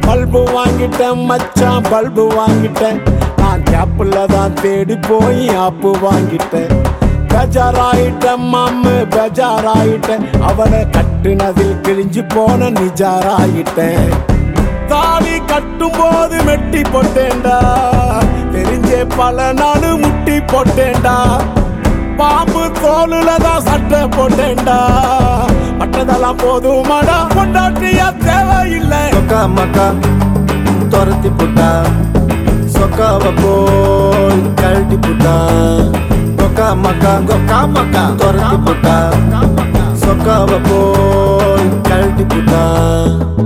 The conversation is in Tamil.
பல்பு வாங்கிட்டேன் மச்சான் பல்பு வாங்கிட்டேன் நான் கேப்புல தான் தேடி போய் ஆப்பு வாங்கிட்டேன் பெஜாராயிட்டேன் மாமு பெஜாராயிட்டேன் அவளை கட்டுனதில் கிழிஞ்சு போன நிஜாராயிட்டேன் தாலி கட்டும் போது மெட்டி போட்டேன்டா தெரிஞ்சே பல நாள் முட்டி போட்டேன்டா பாம்பு தோலுல தான் சட்டை போட்டேன்டா பட்டதெல்லாம் போதுமாடா கொண்டாட்டியா தேவையில்லை சொக்கா மக்கா துரத்தி புட்டா சொக்காவ போய் கழட்டி புட்டா கொக்கா மக்கா துரத்தி புட்டா சொக்காவ போய் கழட்டி புட்டா